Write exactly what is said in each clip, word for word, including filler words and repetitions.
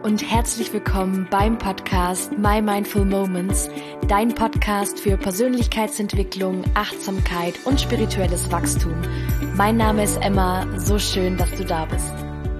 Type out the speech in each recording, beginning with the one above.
und herzlich willkommen beim Podcast My Mindful Moments, dein Podcast für Persönlichkeitsentwicklung, Achtsamkeit und spirituelles Wachstum. Mein Name ist Emma, so schön, dass du da bist.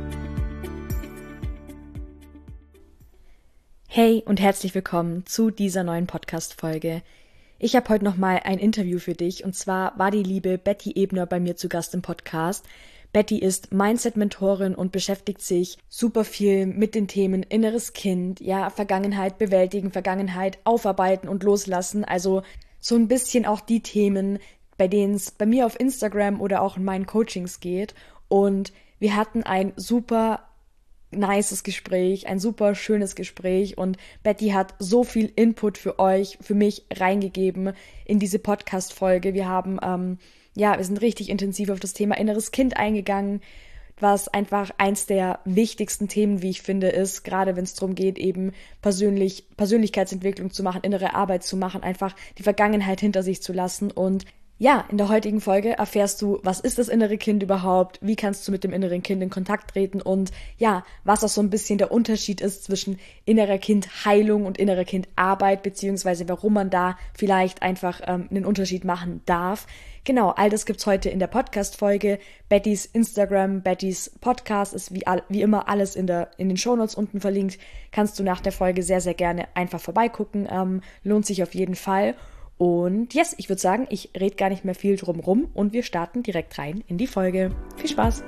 Hey und herzlich willkommen zu dieser neuen Podcast-Folge. Ich habe heute nochmal ein Interview für dich und zwar war die liebe Betty Ebner bei mir zu Gast im Podcast. Betty ist Mindset-Mentorin und beschäftigt sich super viel mit den Themen inneres Kind, ja, Vergangenheit bewältigen, Vergangenheit aufarbeiten und loslassen. Also so ein bisschen auch die Themen, bei denen es bei mir auf Instagram oder auch in meinen Coachings geht. Und wir hatten ein super nices Gespräch, ein super schönes Gespräch und Betty hat so viel Input für euch, für mich reingegeben in diese Podcast-Folge. Wir haben, ähm, ja, wir sind richtig intensiv auf das Thema inneres Kind eingegangen, was einfach eins der wichtigsten Themen, wie ich finde, ist, gerade wenn es darum geht, eben persönlich Persönlichkeitsentwicklung zu machen, innere Arbeit zu machen, einfach die Vergangenheit hinter sich zu lassen. Und ja, in der heutigen Folge erfährst du, was ist das innere Kind überhaupt, wie kannst du mit dem inneren Kind in Kontakt treten und ja, was auch so ein bisschen der Unterschied ist zwischen innerer Kindheilung und innerer Kindarbeit, beziehungsweise warum man da vielleicht einfach ähm, einen Unterschied machen darf. Genau, all das gibt's heute in der Podcast-Folge. Bettys Instagram, Bettys Podcast ist wie, all, wie immer alles in der in den Shownotes unten verlinkt. Kannst du nach der Folge sehr, sehr gerne einfach vorbeigucken. Ähm, lohnt sich auf jeden Fall. Und yes, ich würde sagen, ich rede gar nicht mehr viel drum rum und wir starten direkt rein in die Folge. Viel Spaß!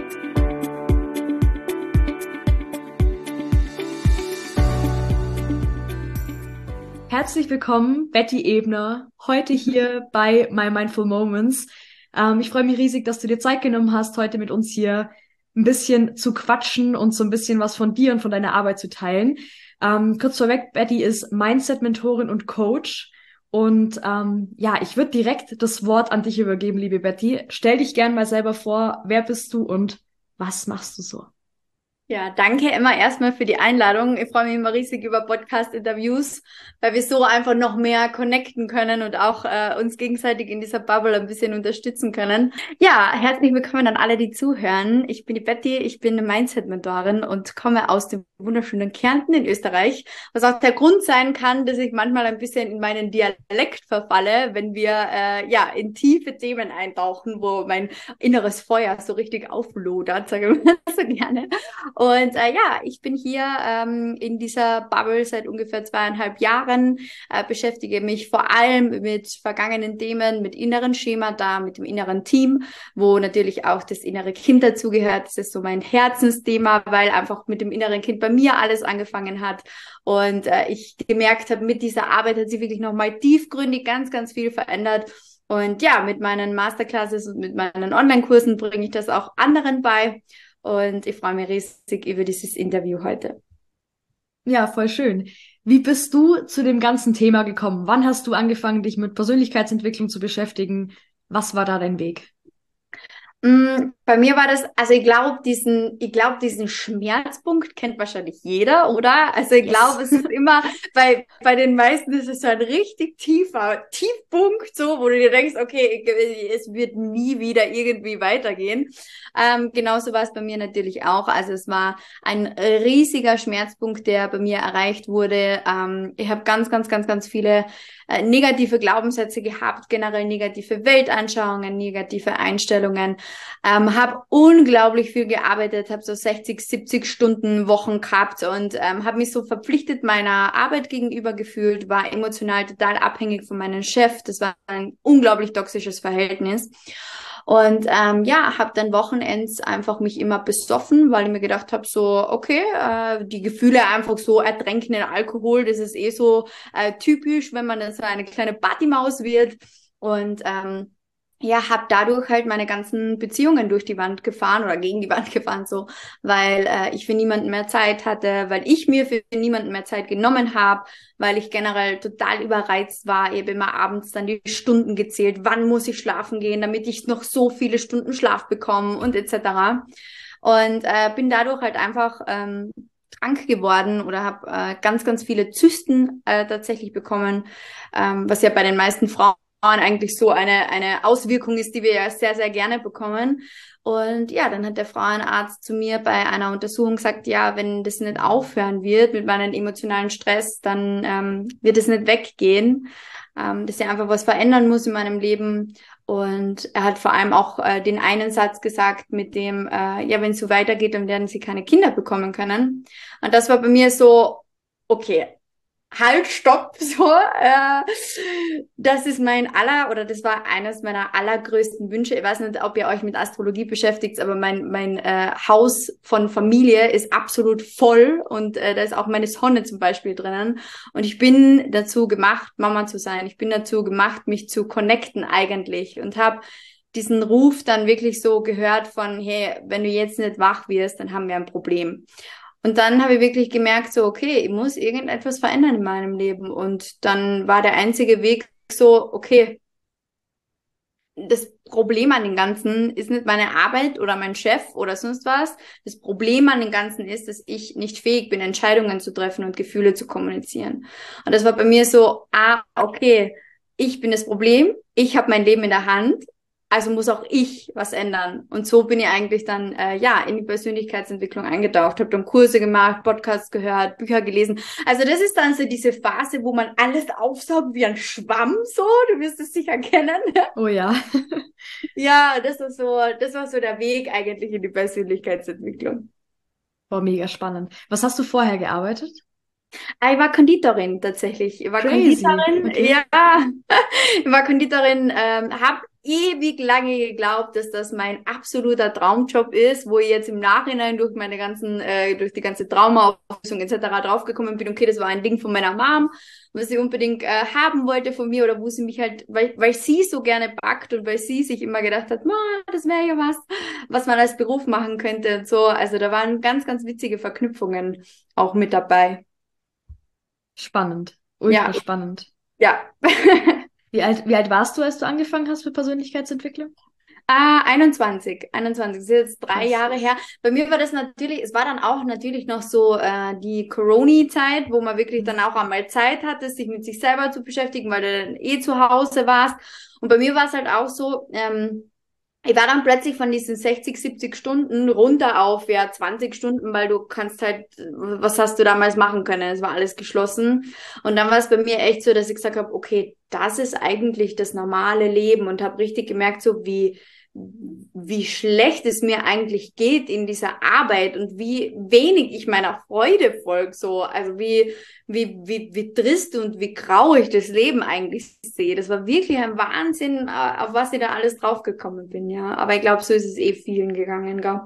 Herzlich willkommen, Betty Ebner, heute hier bei My Mindful Moments. Ähm, ich freue mich riesig, dass du dir Zeit genommen hast, heute mit uns hier ein bisschen zu quatschen und so ein bisschen was von dir und von deiner Arbeit zu teilen. Ähm, kurz vorweg, Betty ist Mindset-Mentorin und Coach. Und ähm, ja, ich würde direkt das Wort an dich übergeben, liebe Betty. Stell dich gern mal selber vor, wer bist du und was machst du so? Ja, danke Emma erstmal für die Einladung. Ich freue mich immer riesig über Podcast-Interviews, weil wir so einfach noch mehr connecten können und auch äh, uns gegenseitig in dieser Bubble ein bisschen unterstützen können. Ja, herzlich willkommen an alle, die zuhören. Ich bin die Betty, ich bin eine Mindset-Mentorin und komme aus dem wunderschönen Kärnten in Österreich, was auch der Grund sein kann, dass ich manchmal ein bisschen in meinen Dialekt verfalle, wenn wir äh, ja in tiefe Themen eintauchen, wo mein inneres Feuer so richtig auflodert, sage ich mal so gerne. Und äh, ja, ich bin hier ähm, in dieser Bubble seit ungefähr zweieinhalb Jahren, äh, beschäftige mich vor allem mit vergangenen Themen, mit inneren Schemata, mit dem inneren Team, wo natürlich auch das innere Kind dazugehört. Das ist so mein Herzensthema, weil einfach mit dem inneren Kind bei mir alles angefangen hat. Und äh, ich gemerkt habe, mit dieser Arbeit hat sich wirklich nochmal tiefgründig ganz, ganz viel verändert. Und ja, mit meinen Masterclasses und mit meinen Online-Kursen bringe ich das auch anderen bei. Und ich freue mich riesig über dieses Interview heute. Ja, voll schön. Wie bist du zu dem ganzen Thema gekommen? Wann hast du angefangen, dich mit Persönlichkeitsentwicklung zu beschäftigen? Was war da dein Weg? Mm, Bei mir war das, also ich glaube, diesen, ich glaube, diesen Schmerzpunkt kennt wahrscheinlich jeder, oder? Also ich Yes. glaube, es ist immer, bei, bei den meisten ist es so ein richtig tiefer Tiefpunkt, so, wo du dir denkst, okay, es wird nie wieder irgendwie weitergehen. Ähm, genauso war es bei mir natürlich auch. Also es war ein riesiger Schmerzpunkt, der bei mir erreicht wurde. Ähm, ich habe ganz, ganz, ganz, ganz viele äh, negative Glaubenssätze gehabt, generell negative Weltanschauungen, negative Einstellungen. Ähm, habe unglaublich viel gearbeitet, habe so sechzig, siebzig Stunden Wochen gehabt und ähm, habe mich so verpflichtet meiner Arbeit gegenüber gefühlt, war emotional total abhängig von meinem Chef. Das war ein unglaublich toxisches Verhältnis. Und ähm, ja, habe dann Wochenends einfach mich immer besoffen, weil ich mir gedacht habe, so, okay, äh, die Gefühle einfach so ertränken in Alkohol, das ist eh so äh, typisch, wenn man dann so eine kleine Partymaus wird. Und ähm, ja, habe dadurch halt meine ganzen Beziehungen durch die Wand gefahren oder gegen die Wand gefahren, so, weil äh, ich für niemanden mehr Zeit hatte, weil ich mir für niemanden mehr Zeit genommen habe, weil ich generell total überreizt war. Ich habe immer abends dann die Stunden gezählt, wann muss ich schlafen gehen, damit ich noch so viele Stunden Schlaf bekomme und et cetera. Und äh, bin dadurch halt einfach ähm, krank geworden oder habe äh, ganz, ganz viele Zysten äh, tatsächlich bekommen, ähm, was ja bei den meisten Frauen eigentlich so eine, eine Auswirkung ist, die wir ja sehr, sehr gerne bekommen. Und ja, dann hat der Frauenarzt zu mir bei einer Untersuchung gesagt, ja, wenn das nicht aufhören wird mit meinem emotionalen Stress, dann ähm, wird es nicht weggehen, ähm, dass ich einfach was verändern muss in meinem Leben. Und er hat vor allem auch äh, den einen Satz gesagt mit dem, äh, ja, wenn es so weitergeht, dann werden sie keine Kinder bekommen können. Und das war bei mir so, okay, halt, stopp, so, äh, das ist mein aller, oder das war eines meiner allergrößten Wünsche. Ich weiß nicht, ob ihr euch mit Astrologie beschäftigt, aber mein, mein äh, Haus von Familie ist absolut voll und äh, da ist auch meine Sonne zum Beispiel drinnen. Und ich bin dazu gemacht, Mama zu sein. Ich bin dazu gemacht, mich zu connecten eigentlich und habe diesen Ruf dann wirklich so gehört von, hey, wenn du jetzt nicht wach wirst, dann haben wir ein Problem. Und dann habe ich wirklich gemerkt, so, okay, ich muss irgendetwas verändern in meinem Leben. Und dann war der einzige Weg so, okay, das Problem an dem Ganzen ist nicht meine Arbeit oder mein Chef oder sonst was. Das Problem an dem Ganzen ist, dass ich nicht fähig bin, Entscheidungen zu treffen und Gefühle zu kommunizieren. Und das war bei mir so, ah, okay, ich bin das Problem, ich habe mein Leben in der Hand. Also muss auch ich was ändern. Und so bin ich eigentlich dann äh, ja in die Persönlichkeitsentwicklung eingetaucht, habe dann Kurse gemacht, Podcasts gehört, Bücher gelesen. Also das ist dann so diese Phase, wo man alles aufsaugt wie ein Schwamm, so. Du wirst es sicher kennen. Oh ja. Ja, das war so, das war so der Weg eigentlich in die Persönlichkeitsentwicklung. War mega spannend. Was hast du vorher gearbeitet? Ah, ich war Konditorin tatsächlich. Ich war Crazy. Konditorin, Okay. ja. Ich war Konditorin, ähm, habe ewig lange geglaubt, dass das mein absoluter Traumjob ist, wo ich jetzt im Nachhinein durch meine ganzen, äh, durch die ganze Traumaauflösung et cetera draufgekommen bin, okay, das war ein Ding von meiner Mom, was sie unbedingt äh, haben wollte von mir oder wo sie mich halt, weil, weil sie so gerne backt und weil sie sich immer gedacht hat, das wäre ja was, was man als Beruf machen könnte und so. Also da waren ganz, ganz witzige Verknüpfungen auch mit dabei. Spannend. Ultra Ja, spannend. ja. Wie alt, wie alt warst du, als du angefangen hast mit Persönlichkeitsentwicklung? Ah, einundzwanzig, einundzwanzig, das ist jetzt drei Krass. Jahre her. Bei mir war das natürlich, es war dann auch natürlich noch so äh, die Corona-Zeit, wo man wirklich dann auch einmal Zeit hatte, sich mit sich selber zu beschäftigen, weil du dann eh zu Hause warst. Und bei mir war es halt auch so, ähm, ich war dann plötzlich von diesen sechzig, siebzig Stunden runter auf ja zwanzig Stunden, weil du kannst halt, was hast du damals machen können? Es war alles geschlossen. Und dann war es bei mir echt so, dass ich gesagt habe, okay, das ist eigentlich das normale Leben und habe richtig gemerkt, so wie wie schlecht es mir eigentlich geht in dieser Arbeit und wie wenig ich meiner Freude folge, so, also wie, wie, wie, wie trist und wie grau ich das Leben eigentlich sehe. Das war wirklich ein Wahnsinn, auf was ich da alles draufgekommen bin, ja. Aber ich glaube, so ist es eh vielen gegangen, gell?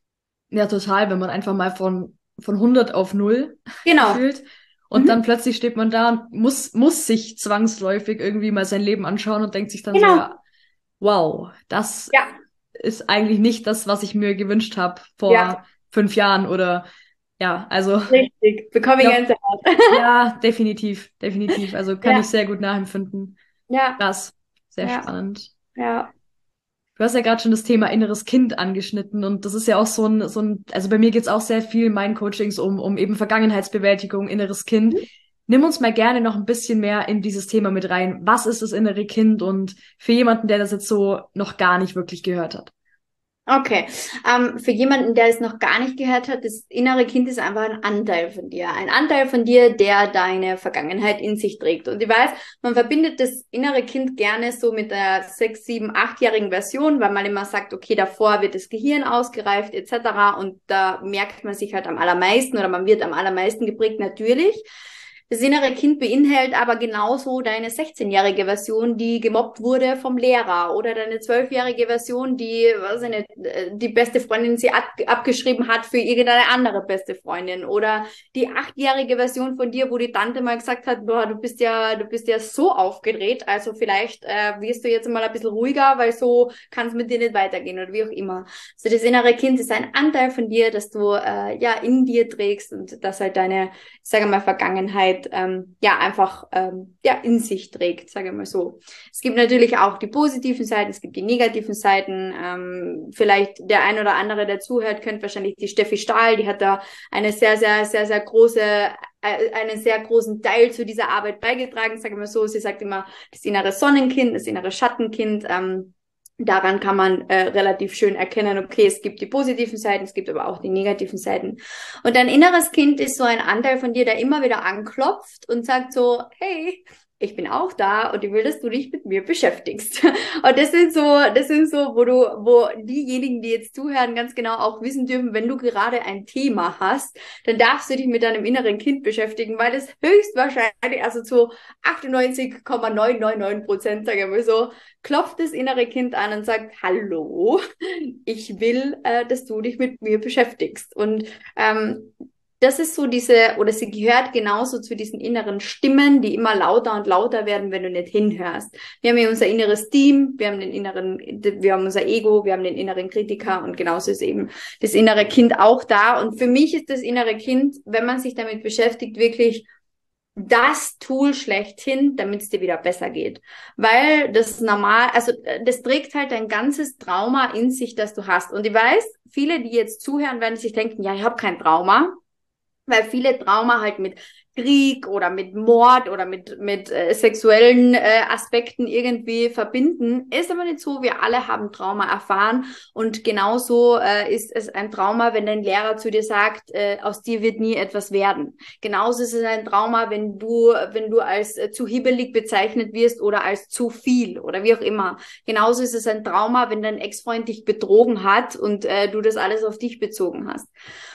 Ja, total, wenn man einfach mal von, von hundert auf null Genau. gefühlt und Mhm. dann plötzlich steht man da und muss, muss sich zwangsläufig irgendwie mal sein Leben anschauen und denkt sich dann Genau. so, ja, wow, das Ja. ist eigentlich nicht das, was ich mir gewünscht habe vor Ja. fünf Jahren oder ja, also Richtig. Bekomme ich glaub, Gänsehaut. ja, definitiv, definitiv. Also kann Ja. ich sehr gut nachempfinden. Ja. Krass, sehr Ja. spannend. Ja. Du hast ja gerade schon das Thema inneres Kind angeschnitten und das ist ja auch so ein, so ein, also bei mir geht's auch sehr viel in meinen Coachings um, um eben Vergangenheitsbewältigung, inneres Kind. Mhm. Nimm uns mal gerne noch ein bisschen mehr in dieses Thema mit rein. Was ist das innere Kind und für jemanden, der das jetzt so noch gar nicht wirklich gehört hat? Okay, ähm, für jemanden, der es noch gar nicht gehört hat, das innere Kind ist einfach ein Anteil von dir. Ein Anteil von dir, der deine Vergangenheit in sich trägt. Und ich weiß, man verbindet das innere Kind gerne so mit der sechs, sieben, achtjährigen Version, weil man immer sagt, okay, davor wird das Gehirn ausgereift et cetera. Und da merkt man sich halt am allermeisten oder man wird am allermeisten geprägt, natürlich. Das innere Kind beinhaltet aber genauso deine sechzehnjährige Version, die gemobbt wurde vom Lehrer oder deine zwölfjährige Version, die, weiß ich nicht, die beste Freundin sie ab, abgeschrieben hat für irgendeine andere beste Freundin oder die achtjährige Version von dir, wo die Tante mal gesagt hat, boah, du bist ja, du bist ja so aufgedreht, also vielleicht äh, wirst du jetzt mal ein bisschen ruhiger, weil so kann es mit dir nicht weitergehen oder wie auch immer. Also das innere Kind ist ein Anteil von dir, das du äh, ja in dir trägst und das halt deine, ich sage mal, Vergangenheit Ähm, ja, einfach ähm, ja, in sich trägt, sage ich mal so. Es gibt natürlich auch die positiven Seiten, es gibt die negativen Seiten. Ähm, vielleicht der ein oder andere, der zuhört, kennt wahrscheinlich die Steffi Stahl, die hat da eine sehr, sehr, sehr, sehr große äh, einen sehr großen Teil zu dieser Arbeit beigetragen, sage ich mal so. Sie sagt immer, das innere Sonnenkind, das innere Schattenkind, ähm, daran kann man äh, relativ schön erkennen, okay, es gibt die positiven Seiten, es gibt aber auch die negativen Seiten. Und dein inneres Kind ist so ein Anteil von dir, der immer wieder anklopft und sagt so, hey, ich bin auch da und ich will, dass du dich mit mir beschäftigst. Und das sind so, das sind so, wo du, wo diejenigen, die jetzt zuhören, ganz genau auch wissen dürfen, wenn du gerade ein Thema hast, dann darfst du dich mit deinem inneren Kind beschäftigen, weil es höchstwahrscheinlich, also zu achtundneunzig Komma neun neun neun Prozent, sagen wir so, klopft das innere Kind an und sagt, hallo, ich will, äh, dass du dich mit mir beschäftigst. Und ähm, das ist so diese, oder sie gehört genauso zu diesen inneren Stimmen, die immer lauter und lauter werden, wenn du nicht hinhörst. Wir haben ja unser inneres Team, wir haben den inneren, wir haben unser Ego, wir haben den inneren Kritiker und genauso ist eben das innere Kind auch da. Und für mich ist das innere Kind, wenn man sich damit beschäftigt, wirklich das Tool schlechthin, damit es dir wieder besser geht. Weil das normal, also das trägt halt dein ganzes Trauma in sich, das du hast. Und ich weiß, viele, die jetzt zuhören, werden sich denken, ja, ich habe kein Trauma. Weil viele Trauma halt mit Krieg oder mit Mord oder mit mit äh, sexuellen äh, Aspekten irgendwie verbinden. Ist aber nicht so, wir alle haben Trauma erfahren und genauso äh, ist es ein Trauma, wenn dein Lehrer zu dir sagt, äh, aus dir wird nie etwas werden. Genauso ist es ein Trauma, wenn du wenn du als äh, zu hibbelig bezeichnet wirst oder als zu viel oder wie auch immer. Genauso ist es ein Trauma, wenn dein Ex-Freund dich betrogen hat und äh, du das alles auf dich bezogen hast.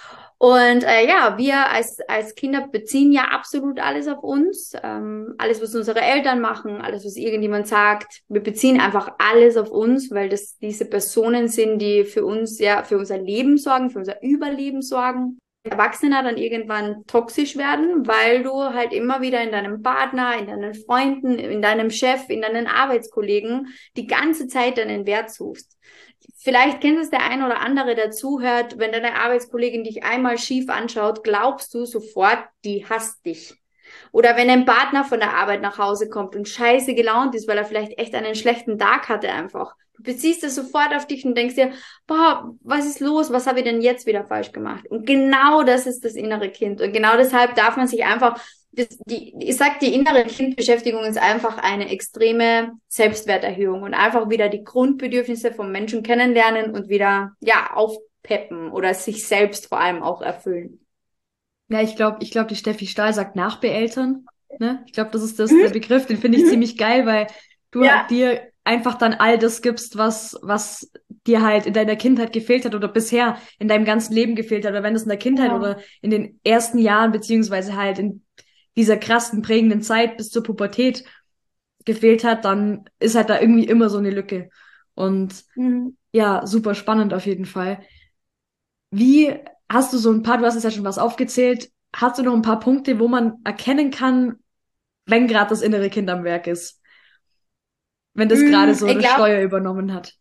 Und äh, ja, wir als als Kinder beziehen ja absolut alles auf uns. Ähm, alles, was unsere Eltern machen, alles, was irgendjemand sagt. Wir beziehen einfach alles auf uns, weil das diese Personen sind, die für uns, ja, für unser Leben sorgen, für unser Überleben sorgen. Erwachsene dann irgendwann toxisch werden, weil du halt immer wieder in deinem Partner, in deinen Freunden, in deinem Chef, in deinen Arbeitskollegen die ganze Zeit deinen Wert suchst. Vielleicht kennt es der ein oder andere, der zuhört, wenn deine Arbeitskollegin dich einmal schief anschaut, glaubst du sofort, die hasst dich. Oder wenn ein Partner von der Arbeit nach Hause kommt und scheiße gelaunt ist, weil er vielleicht echt einen schlechten Tag hatte einfach. Du beziehst es sofort auf dich und denkst dir, boah, was ist los? Was habe ich denn jetzt wieder falsch gemacht? Und genau das ist das innere Kind. Und genau deshalb darf man sich einfach Das, die, ich sag, die innere Kindbeschäftigung ist einfach eine extreme Selbstwerterhöhung und einfach wieder die Grundbedürfnisse vom Menschen kennenlernen und wieder, ja, aufpeppen oder sich selbst vor allem auch erfüllen. Ja, ich glaube, ich glaube, die Steffi Stahl sagt Nachbeeltern. Ne? Ich glaube, das ist das, der Begriff, den finde ich Mhm. ziemlich geil, weil du Ja. dir einfach dann all das gibst, was, was dir halt in deiner Kindheit gefehlt hat oder bisher in deinem ganzen Leben gefehlt hat. Oder wenn es in der Kindheit Ja. oder in den ersten Jahren, beziehungsweise halt in dieser krassen, prägenden Zeit bis zur Pubertät gefehlt hat, dann ist halt da irgendwie immer so eine Lücke. Und Mhm. ja, super spannend auf jeden Fall. Wie hast du so ein paar, du hast jetzt ja schon was aufgezählt, hast du noch ein paar Punkte, wo man erkennen kann, wenn gerade das innere Kind am Werk ist? Wenn das gerade Mm, so Ich das glaube, Steuer übernommen hat.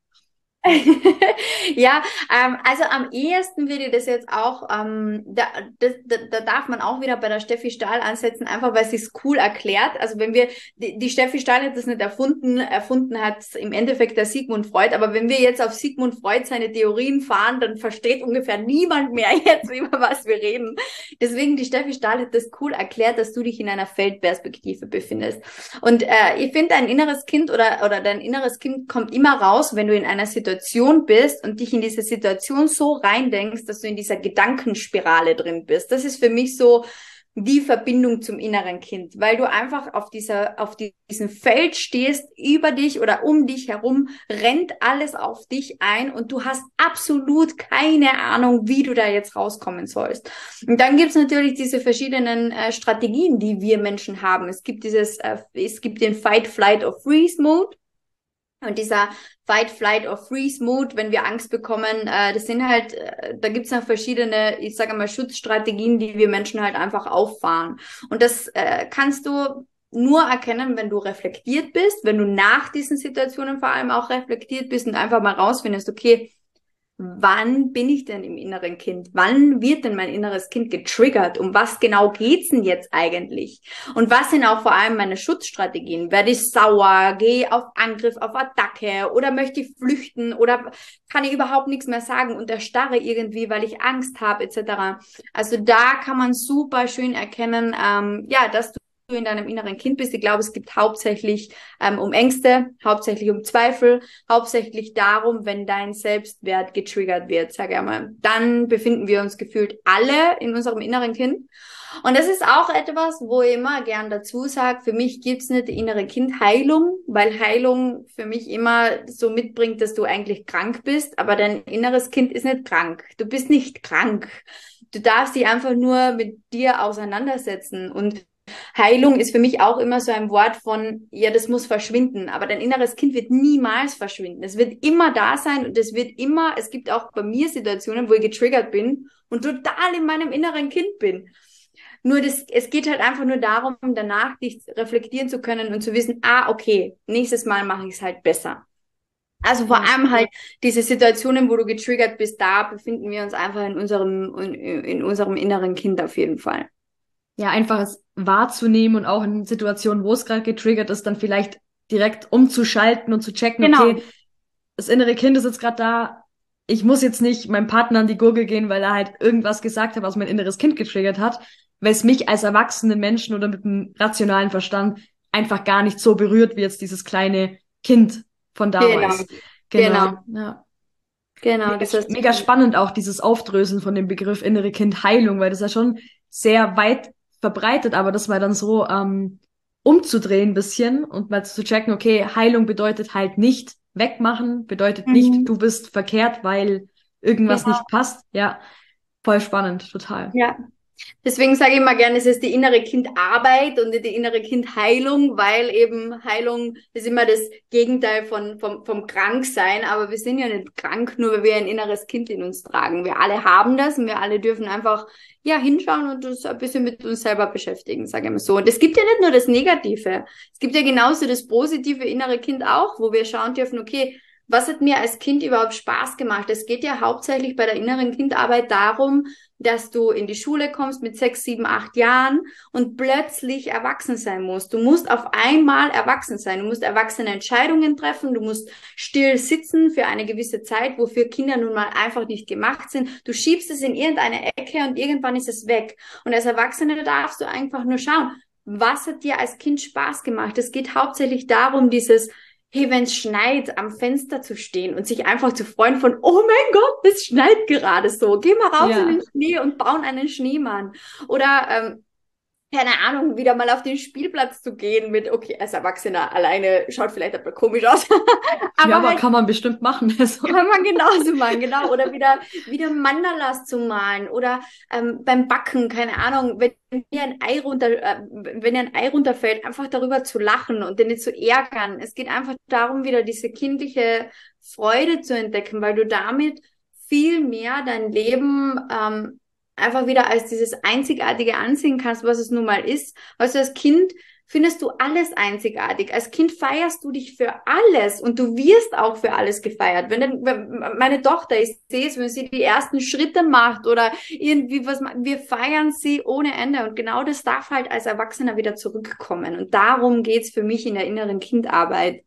ja, ähm, also am ehesten würde ich das jetzt auch, ähm, da, das, da, da darf man auch wieder bei der Steffi Stahl ansetzen, einfach weil sie es cool erklärt. Also wenn wir, die, die Steffi Stahl hat das nicht erfunden, erfunden hat im Endeffekt der Sigmund Freud, aber wenn wir jetzt auf Sigmund Freud seine Theorien fahren, dann versteht ungefähr niemand mehr jetzt, über was wir reden. Deswegen, die Steffi Stahl hat das cool erklärt, dass du dich in einer Feldperspektive befindest. Und äh, ich finde, dein inneres Kind oder, oder dein inneres Kind kommt immer raus, wenn du in einer Situation bist und dich in diese Situation so reindenkst, dass du in dieser Gedankenspirale drin bist. Das ist für mich so die Verbindung zum inneren Kind, weil du einfach auf dieser, auf diesem Feld stehst, über dich oder um dich herum rennt alles auf dich ein und du hast absolut keine Ahnung, wie du da jetzt rauskommen sollst. Und dann gibt's natürlich diese verschiedenen äh, Strategien, die wir Menschen haben. Es gibt dieses, äh, es gibt den Fight, Flight or Freeze Mode. Und dieser Fight, Flight or Freeze Mode, wenn wir Angst bekommen, äh, das sind halt, äh, da gibt's noch verschiedene, ich sage mal, Schutzstrategien, die wir Menschen halt einfach auffahren. Und das äh, kannst du nur erkennen, wenn du reflektiert bist, wenn du nach diesen Situationen vor allem auch reflektiert bist und einfach mal rausfindest, okay, wann bin ich denn im inneren Kind? Wann wird denn mein inneres Kind getriggert? Um was genau geht's denn jetzt eigentlich? Und was sind auch vor allem meine Schutzstrategien? Werde ich sauer? Gehe auf Angriff, auf Attacke? Oder möchte ich flüchten? Oder kann ich überhaupt nichts mehr sagen und erstarre irgendwie, weil ich Angst habe, et cetera. Also da kann man super schön erkennen, ähm, ja, dass du in deinem inneren Kind bist. Ich glaube, es geht hauptsächlich ähm, um Ängste, hauptsächlich um Zweifel, hauptsächlich darum, wenn dein Selbstwert getriggert wird, sage ich einmal. Dann befinden wir uns gefühlt alle in unserem inneren Kind. Und das ist auch etwas, wo ich immer gern dazu sage, für mich gibt's nicht die innere Kindheilung, weil Heilung für mich immer so mitbringt, dass du eigentlich krank bist, aber dein inneres Kind ist nicht krank. Du bist nicht krank. Du darfst dich einfach nur mit dir auseinandersetzen. Und Heilung ist für mich auch immer so ein Wort von, ja, das muss verschwinden, aber dein inneres Kind wird niemals verschwinden. Es wird immer da sein und es wird immer, es gibt auch bei mir Situationen, wo ich getriggert bin und total in meinem inneren Kind bin. Nur das, es geht halt einfach nur darum, danach dich reflektieren zu können und zu wissen, ah, okay, nächstes Mal mache ich es halt besser. Also vor allem halt diese Situationen, wo du getriggert bist, da befinden wir uns einfach in unserem, in, in unserem inneren Kind auf jeden Fall. Ja, einfach es wahrzunehmen und auch in Situationen, wo es gerade getriggert ist, dann vielleicht direkt umzuschalten und zu checken, Genau. okay, das innere Kind ist jetzt gerade da, ich muss jetzt nicht meinem Partner an die Gurgel gehen, weil er halt irgendwas gesagt hat, was mein inneres Kind getriggert hat, weil es mich als erwachsenen Menschen oder mit einem rationalen Verstand einfach gar nicht so berührt, wie jetzt dieses kleine Kind von damals. Genau. Genau. Ja. Genau. Mega, Das heißt, mega spannend auch dieses Aufdröseln von dem Begriff innere Kindheilung, weil das ja schon sehr weit verbreitet, aber das mal dann so ähm, umzudrehen ein bisschen und mal zu checken, okay, Heilung bedeutet halt nicht wegmachen, bedeutet Mhm. nicht, du bist verkehrt, weil irgendwas Genau. nicht passt. Ja, voll spannend, total. Ja. Deswegen sage ich immer gerne, es ist die innere Kindarbeit und nicht die innere Kindheilung, weil eben Heilung ist immer das Gegenteil von, vom, vom Kranksein. Aber wir sind ja nicht krank, nur weil wir ein inneres Kind in uns tragen. Wir alle haben das und wir alle dürfen einfach, ja, hinschauen und uns ein bisschen mit uns selber beschäftigen, sage ich mal so. Und es gibt ja nicht nur das Negative. Es gibt ja genauso das positive innere Kind auch, wo wir schauen dürfen, okay, was hat mir als Kind überhaupt Spaß gemacht? Es geht ja hauptsächlich bei der inneren Kindarbeit darum, dass du in die Schule kommst mit sechs, sieben, acht Jahren und plötzlich erwachsen sein musst. Du musst auf einmal erwachsen sein. Du musst erwachsene Entscheidungen treffen. Du musst still sitzen für eine gewisse Zeit, wofür Kinder nun mal einfach nicht gemacht sind. Du schiebst es in irgendeine Ecke und irgendwann ist es weg. Und als Erwachsene darfst du einfach nur schauen, was hat dir als Kind Spaß gemacht? Es geht hauptsächlich darum, dieses hey, wenn es schneit, am Fenster zu stehen und sich einfach zu freuen von, oh mein Gott, es schneit gerade so. Geh mal raus Ja. in den Schnee und bauen einen Schneemann. Oder, ähm, keine Ahnung, wieder mal auf den Spielplatz zu gehen mit, okay, als Erwachsener alleine schaut vielleicht etwas komisch aus. aber ja, aber halt, kann man bestimmt machen. Also. kann man genauso machen, genau. Oder wieder, wieder Mandalas zu malen. Oder ähm, beim Backen, keine Ahnung, wenn dir ein Ei runter, äh, wenn dir ein Ei runterfällt, einfach darüber zu lachen und den nicht zu ärgern. Es geht einfach darum, wieder diese kindliche Freude zu entdecken, weil du damit viel mehr dein Leben ähm, einfach wieder als dieses Einzigartige ansehen kannst, was es nun mal ist. Weißt du, als Kind findest du alles einzigartig. Als Kind feierst du dich für alles und du wirst auch für alles gefeiert. Wenn, denn, wenn meine Tochter, ich sehe es, wenn sie die ersten Schritte macht oder irgendwie was, wir feiern sie ohne Ende und genau das darf halt als Erwachsener wieder zurückkommen und darum geht's für mich in der inneren Kindarbeit.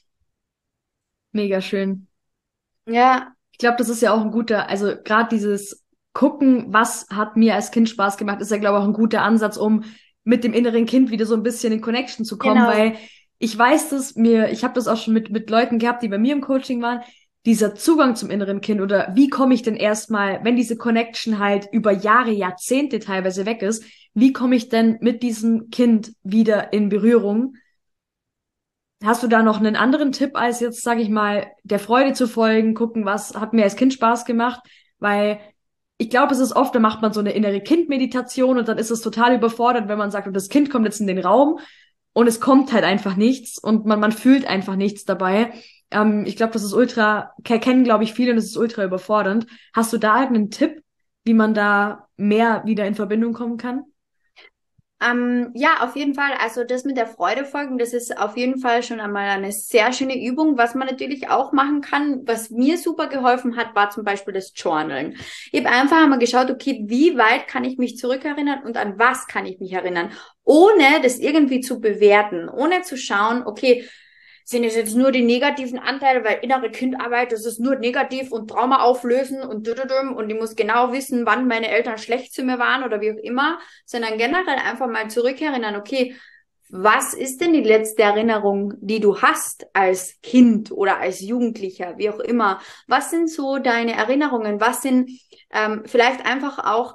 Mega schön. Ja. Ich glaube, das ist ja auch ein guter, also gerade dieses Gucken, was hat mir als Kind Spaß gemacht, ist ja, glaube ich, auch ein guter Ansatz, um mit dem inneren Kind wieder so ein bisschen in Connection zu kommen, Genau. weil ich weiß das mir, ich habe das auch schon mit mit Leuten gehabt, die bei mir im Coaching waren, dieser Zugang zum inneren Kind oder wie komme ich denn erstmal, wenn diese Connection halt über Jahre, Jahrzehnte teilweise weg ist, wie komme ich denn mit diesem Kind wieder in Berührung? Hast du da noch einen anderen Tipp, als jetzt, sage ich mal, der Freude zu folgen, gucken, was hat mir als Kind Spaß gemacht? Weil ich glaube, es ist oft, da macht man so eine innere Kindmeditation und dann ist es total überfordert, wenn man sagt, das Kind kommt jetzt in den Raum und es kommt halt einfach nichts und man, man fühlt einfach nichts dabei. Ähm, ich glaube, das ist ultra, kennen, glaube ich, viele und das ist ultra überfordernd. Hast du da irgendeinen Tipp, wie man da mehr wieder in Verbindung kommen kann? Ähm, ja, auf jeden Fall. Also das mit der Freude folgen, das ist auf jeden Fall schon einmal eine sehr schöne Übung. Was man natürlich auch machen kann, was mir super geholfen hat, war zum Beispiel das Journalen. Ich habe einfach einmal geschaut, okay, wie weit kann ich mich zurückerinnern und an was kann ich mich erinnern, ohne das irgendwie zu bewerten, ohne zu schauen, okay, sind es jetzt nur die negativen Anteile, weil innere Kindarbeit, das ist nur negativ und Trauma auflösen und düdüdüm und ich muss genau wissen, wann meine Eltern schlecht zu mir waren oder wie auch immer, sondern generell einfach mal zurückerinnern, okay, was ist denn die letzte Erinnerung, die du hast als Kind oder als Jugendlicher, wie auch immer? Was sind so deine Erinnerungen? Was sind ähm, vielleicht einfach auch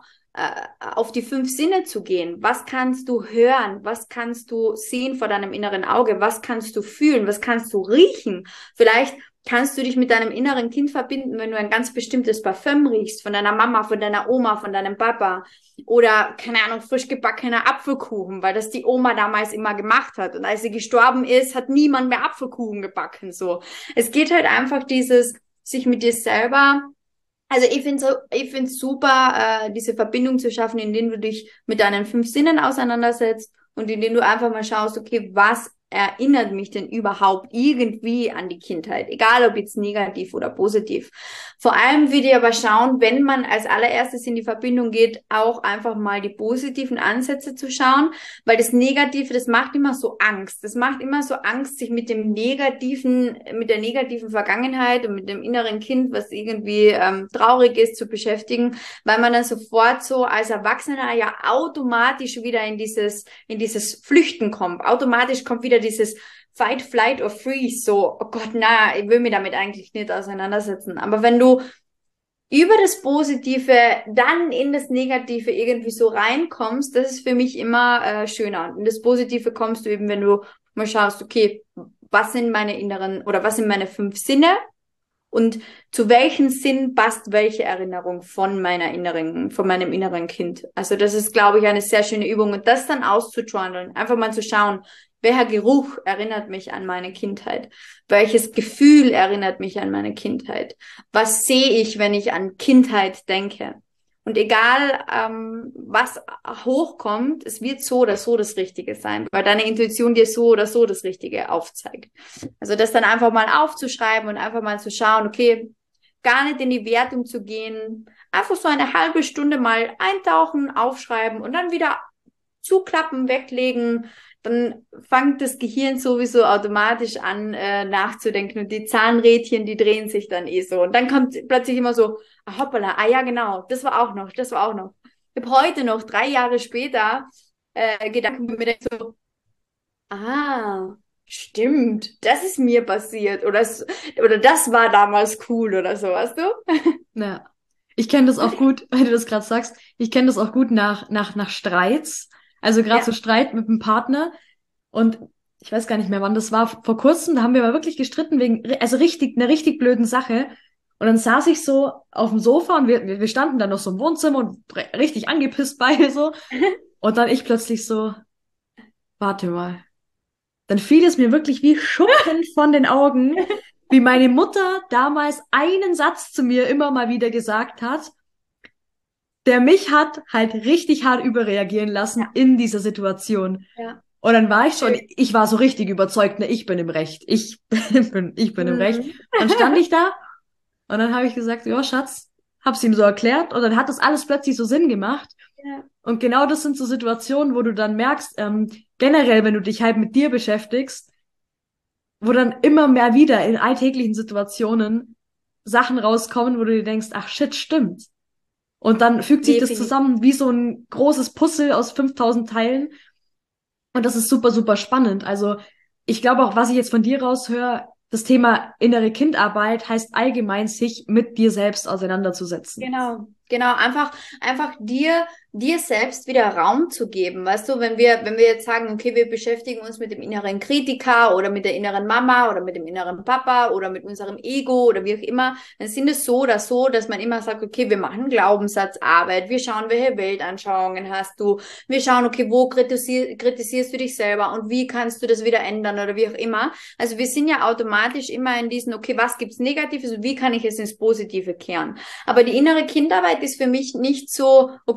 auf die fünf Sinne zu gehen. Was kannst du hören? Was kannst du sehen vor deinem inneren Auge? Was kannst du fühlen? Was kannst du riechen? Vielleicht kannst du dich mit deinem inneren Kind verbinden, wenn du ein ganz bestimmtes Parfüm riechst, von deiner Mama, von deiner Oma, von deinem Papa oder, keine Ahnung, frisch gebackener Apfelkuchen, weil das die Oma damals immer gemacht hat. Und als sie gestorben ist, hat niemand mehr Apfelkuchen gebacken, so. Es geht halt einfach dieses, sich mit dir selber. Also ich finde so, ich finde es super, äh, diese Verbindung zu schaffen, indem du dich mit deinen fünf Sinnen auseinandersetzt und indem du einfach mal schaust, okay, was erinnert mich denn überhaupt irgendwie an die Kindheit? Egal, ob jetzt negativ oder positiv. Vor allem würde ich aber schauen, wenn man als allererstes in die Verbindung geht, auch einfach mal die positiven Ansätze zu schauen, weil das Negative, das macht immer so Angst. Das macht immer so Angst, sich mit dem negativen, mit der negativen Vergangenheit und mit dem inneren Kind, was irgendwie ähm, traurig ist, zu beschäftigen, weil man dann sofort so als Erwachsener ja automatisch wieder in dieses, in dieses Flüchten kommt. Automatisch kommt wieder dieses Fight, Flight or Freeze, so, oh Gott, na, ich will mich damit eigentlich nicht auseinandersetzen. Aber wenn du über das Positive dann in das Negative irgendwie so reinkommst, das ist für mich immer äh, schöner. Und in das Positive kommst du eben, wenn du mal schaust, okay, was sind meine inneren oder was sind meine fünf Sinne und zu welchem Sinn passt welche Erinnerung von meiner inneren, von meinem inneren Kind. Also das ist, glaube ich, eine sehr schöne Übung und das dann auszujournalen, einfach mal zu schauen, welcher Geruch erinnert mich an meine Kindheit? Welches Gefühl erinnert mich an meine Kindheit? Was sehe ich, wenn ich an Kindheit denke? Und egal, ähm, was hochkommt, es wird so oder so das Richtige sein, weil deine Intuition dir so oder so das Richtige aufzeigt. Also das dann einfach mal aufzuschreiben und einfach mal zu schauen, okay, gar nicht in die Wertung zu gehen, einfach so eine halbe Stunde mal eintauchen, aufschreiben und dann wieder zuklappen, weglegen. Dann fängt das Gehirn sowieso automatisch an, äh, nachzudenken und die Zahnrädchen, die drehen sich dann eh so. Und dann kommt plötzlich immer so, ah, hoppala, ah ja genau, das war auch noch, das war auch noch. Ich habe heute noch, drei Jahre später, äh, Gedanken, wo ich mir denke so, ah, stimmt, das ist mir passiert oder, das, oder das war damals cool oder so, weißt du? Ja, ich kenne das auch gut, weil du das gerade sagst, ich kenne das auch gut nach, nach, nach Streits. Also gerade Ja. so Streit mit einem Partner und ich weiß gar nicht mehr, wann das war. Vor kurzem, da haben wir mal wirklich gestritten wegen, also richtig, einer richtig blöden Sache. Und dann saß ich so auf dem Sofa und wir, wir standen dann noch so im Wohnzimmer und richtig angepisst beide so. Und dann ich plötzlich so, warte mal. Dann fiel es mir wirklich wie Schuppen von den Augen, wie meine Mutter damals einen Satz zu mir immer mal wieder gesagt hat, der mich hat halt richtig hart überreagieren lassen Ja. in dieser Situation. Ja. Und dann war ich schon, ich war so richtig überzeugt, ne, ich bin im Recht. Ich bin, ich bin im Mhm. Recht. Dann stand ich da und dann habe ich gesagt, ja, Schatz, hab's ihm so erklärt und dann hat das alles plötzlich so Sinn gemacht. Ja. Und genau das sind so Situationen, wo du dann merkst, ähm, generell, wenn du dich halt mit dir beschäftigst, wo dann immer mehr wieder in alltäglichen Situationen Sachen rauskommen, wo du dir denkst, ach shit, stimmt. Und dann fügt sich das Definitiv. zusammen wie so ein großes Puzzle aus fünftausend Teilen. Und das ist super, super spannend. Also ich glaube auch, was ich jetzt von dir raushöre, das Thema innere Kindarbeit heißt allgemein, sich mit dir selbst auseinanderzusetzen. Genau, genau, einfach, einfach dir, dir selbst wieder Raum zu geben. Weißt du, wenn wir, wenn wir jetzt sagen, okay, wir beschäftigen uns mit dem inneren Kritiker oder mit der inneren Mama oder mit dem inneren Papa oder mit unserem Ego oder wie auch immer, dann sind es so oder so, dass man immer sagt, okay, wir machen Glaubenssatzarbeit, wir schauen, welche Weltanschauungen hast du, wir schauen, okay, wo kritisierst, kritisierst du dich selber und wie kannst du das wieder ändern oder wie auch immer. Also wir sind ja automatisch immer in diesen, okay, was gibt's Negatives und wie kann ich es ins Positive kehren? Aber die innere Kindarbeit ist für mich nicht so, okay, wie kann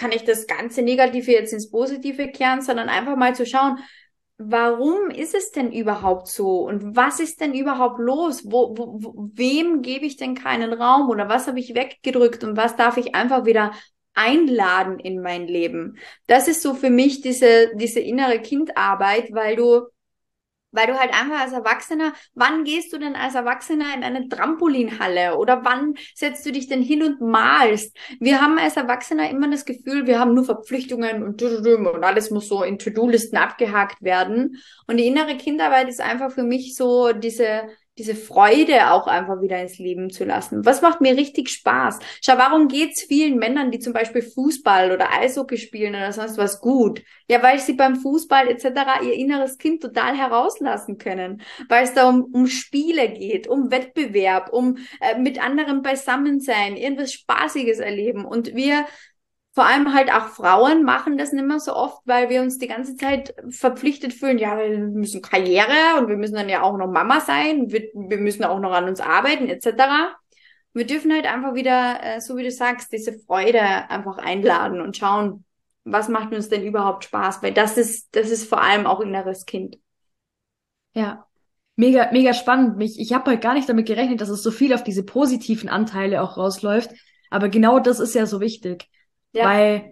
kann ich das ganze Negative jetzt ins Positive kehren, sondern einfach mal zu schauen, warum ist es denn überhaupt so? Und was ist denn überhaupt los? Wo, wo, wo, wem gebe ich denn keinen Raum? Oder was habe ich weggedrückt? Und was darf ich einfach wieder einladen in mein Leben? Das ist so für mich diese, diese innere Kindarbeit, weil du Weil du halt einfach als Erwachsener, wann gehst du denn als Erwachsener in eine Trampolinhalle oder wann setzt du dich denn hin und malst? Wir haben als Erwachsener immer das Gefühl, wir haben nur Verpflichtungen und und alles muss so in To-Do-Listen abgehakt werden. Und die innere Kindarbeit ist einfach für mich so diese diese Freude auch einfach wieder ins Leben zu lassen. Was macht mir richtig Spaß? Schau, warum geht's vielen Männern, die zum Beispiel Fußball oder Eishockey spielen oder sonst was gut? Ja, weil sie beim Fußball et cetera ihr inneres Kind total herauslassen können, weil es da um, um Spiele geht, um Wettbewerb, um äh, mit anderen beisammen sein, irgendwas Spaßiges erleben. Und wir vor allem halt auch Frauen machen das nicht mehr so oft, weil wir uns die ganze Zeit verpflichtet fühlen, ja, wir müssen Karriere und wir müssen dann ja auch noch Mama sein, wir, wir müssen auch noch an uns arbeiten et cetera. Wir dürfen halt einfach wieder, äh, so wie du sagst, diese Freude einfach einladen und schauen, was macht uns denn überhaupt Spaß, weil das ist, das ist vor allem auch inneres Kind. Ja, mega, mega spannend. Mich, ich habe halt gar nicht damit gerechnet, dass es so viel auf diese positiven Anteile auch rausläuft, aber genau das ist ja so wichtig. Ja. Weil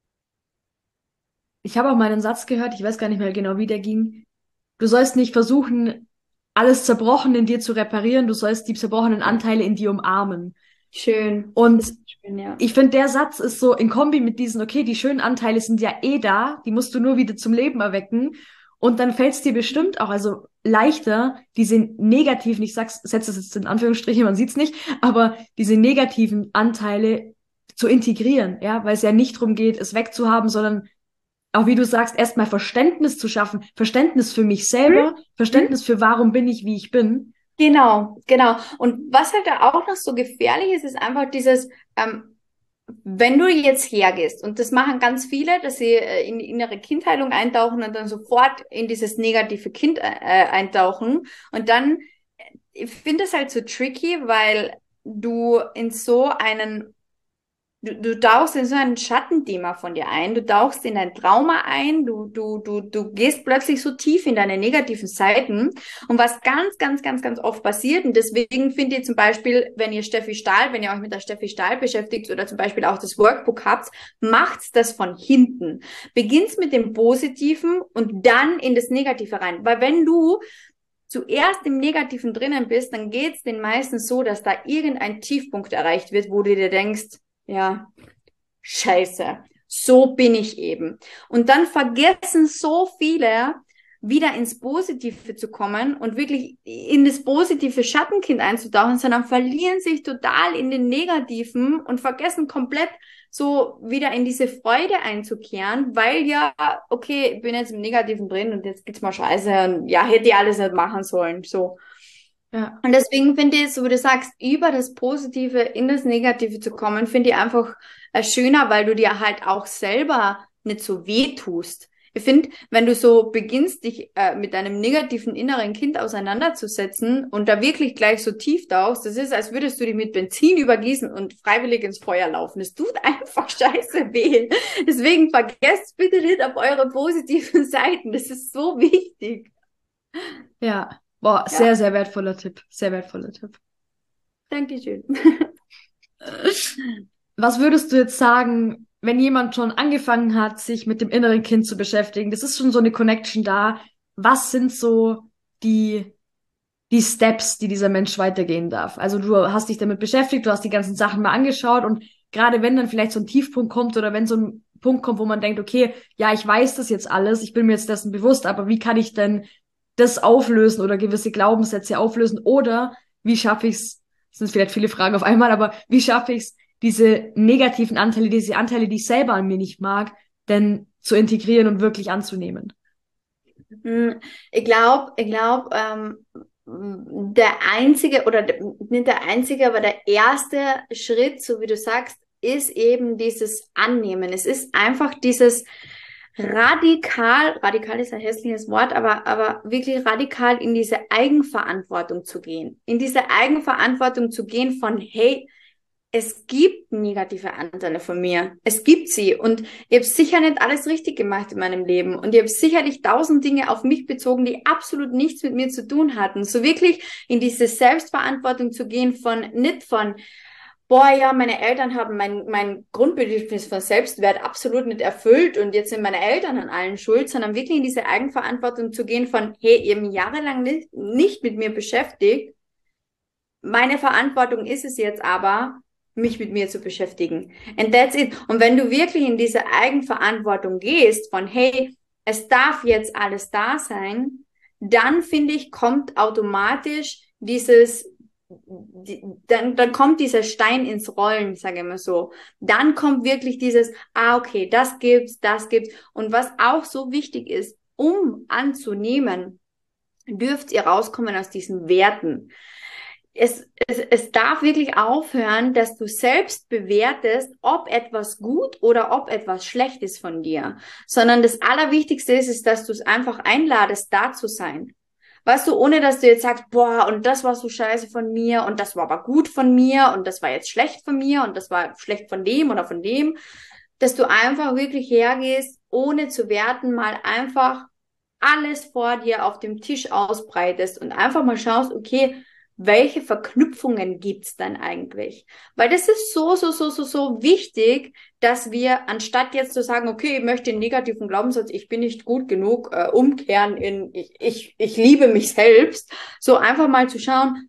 ich habe auch mal einen Satz gehört, ich weiß gar nicht mehr genau, wie der ging. Du sollst nicht versuchen, alles Zerbrochene in dir zu reparieren, du sollst die zerbrochenen Anteile in dir umarmen. Schön. Und Das ist schön, ja. ich finde, der Satz ist so in Kombi mit diesen, okay, die schönen Anteile sind ja eh da, die musst du nur wieder zum Leben erwecken. Und dann fällt es dir bestimmt auch also leichter, diese negativen, ich sag's, setze das jetzt in Anführungsstriche, man sieht's nicht, aber diese negativen Anteile zu integrieren, ja, weil es ja nicht darum geht, es wegzuhaben, sondern auch wie du sagst, erstmal Verständnis zu schaffen, Verständnis für mich selber, Hm? Verständnis für warum bin ich, wie ich bin. Genau, genau. Und was halt da auch noch so gefährlich ist, ist einfach dieses, ähm, wenn du jetzt hergehst, und das machen ganz viele, dass sie äh, in die innere Kindheilung eintauchen und dann sofort in dieses negative Kind äh, eintauchen. Und dann, ich finde es halt so tricky, weil du in so einen Du, du tauchst in so ein Schattenthema von dir ein, du tauchst in ein Trauma ein, du, du, du, du gehst plötzlich so tief in deine negativen Seiten. Und was ganz, ganz, ganz, ganz oft passiert, und deswegen finde ich zum Beispiel, wenn ihr Steffi Stahl, wenn ihr euch mit der Steffi Stahl beschäftigt oder zum Beispiel auch das Workbook habt, macht's das von hinten. Beginnst mit dem Positiven und dann in das Negative rein. Weil wenn du zuerst im Negativen drinnen bist, dann geht's den meisten so, dass da irgendein Tiefpunkt erreicht wird, wo du dir denkst, ja, scheiße, so bin ich eben. Und dann vergessen so viele, wieder ins Positive zu kommen und wirklich in das positive Schattenkind einzutauchen, sondern verlieren sich total in den Negativen und vergessen komplett so wieder in diese Freude einzukehren, weil ja, okay, ich bin jetzt im Negativen drin und jetzt geht's mal scheiße und ja, hätte ich alles nicht machen sollen, so. Ja. Und deswegen finde ich, so wie du sagst, über das Positive in das Negative zu kommen, finde ich einfach äh, schöner, weil du dir halt auch selber nicht so weh tust. Ich finde, wenn du so beginnst, dich äh, mit deinem negativen inneren Kind auseinanderzusetzen und da wirklich gleich so tief tauchst, das ist, als würdest du dich mit Benzin übergießen und freiwillig ins Feuer laufen. Es tut einfach scheiße weh. Deswegen vergesst bitte nicht auf eure positiven Seiten. Das ist so wichtig. Ja. Boah, sehr, Ja. sehr wertvoller Tipp. Sehr wertvoller Tipp. Dankeschön. Was würdest du jetzt sagen, wenn jemand schon angefangen hat, sich mit dem inneren Kind zu beschäftigen? Das ist schon so eine Connection da. Was sind so die, die Steps, die dieser Mensch weitergehen darf? Also du hast dich damit beschäftigt, du hast die ganzen Sachen mal angeschaut und gerade wenn dann vielleicht so ein Tiefpunkt kommt oder wenn so ein Punkt kommt, wo man denkt, okay, ja, ich weiß das jetzt alles, ich bin mir jetzt dessen bewusst, aber wie kann ich denn das auflösen oder gewisse Glaubenssätze auflösen oder wie schaffe ich es, das sind vielleicht viele Fragen auf einmal, aber wie schaffe ich es, diese negativen Anteile, diese Anteile, die ich selber an mir nicht mag, denn zu integrieren und wirklich anzunehmen? Ich glaube, ich glaube, ähm, der einzige oder nicht der einzige, aber der erste Schritt, so wie du sagst, ist eben dieses Annehmen. Es ist einfach dieses radikal, radikal ist ein hässliches Wort, aber, aber wirklich radikal in diese Eigenverantwortung zu gehen. In diese Eigenverantwortung zu gehen von, hey, es gibt negative Anteile von mir. Es gibt sie. Und ich habe sicher nicht alles richtig gemacht in meinem Leben. Und ich habe sicherlich tausend Dinge auf mich bezogen, die absolut nichts mit mir zu tun hatten. So wirklich in diese Selbstverantwortung zu gehen von, nicht von, boah, ja, meine Eltern haben mein, mein Grundbedürfnis von Selbstwert absolut nicht erfüllt und jetzt sind meine Eltern an allen schuld, sondern wirklich in diese Eigenverantwortung zu gehen von, hey, ihr habt mich jahrelang nicht, nicht mit mir beschäftigt. Meine Verantwortung ist es jetzt aber, mich mit mir zu beschäftigen. And that's it. Und wenn du wirklich in diese Eigenverantwortung gehst, von hey, es darf jetzt alles da sein, dann finde ich, kommt automatisch dieses, die, dann, dann kommt dieser Stein ins Rollen, sage ich mal so. Dann kommt wirklich dieses, ah, okay, das gibt's, das gibt's. Und was auch so wichtig ist, um anzunehmen, dürft ihr rauskommen aus diesen Werten. Es, es, es darf wirklich aufhören, dass du selbst bewertest, ob etwas gut oder ob etwas schlecht ist von dir. Sondern das Allerwichtigste ist, ist, dass du es einfach einladest, da zu sein. Weißt du, ohne dass du jetzt sagst, boah, und das war so scheiße von mir und das war aber gut von mir und das war jetzt schlecht von mir und das war schlecht von dem oder von dem. Dass du einfach wirklich hergehst, ohne zu werten, mal einfach alles vor dir auf dem Tisch ausbreitest und einfach mal schaust, okay, welche Verknüpfungen gibt's dann eigentlich? Weil das ist so, so, so, so, so wichtig, dass wir, anstatt jetzt zu sagen, okay, ich möchte den negativen Glaubenssatz, ich bin nicht gut genug, äh, umkehren in, ich, ich, ich liebe mich selbst, so einfach mal zu schauen,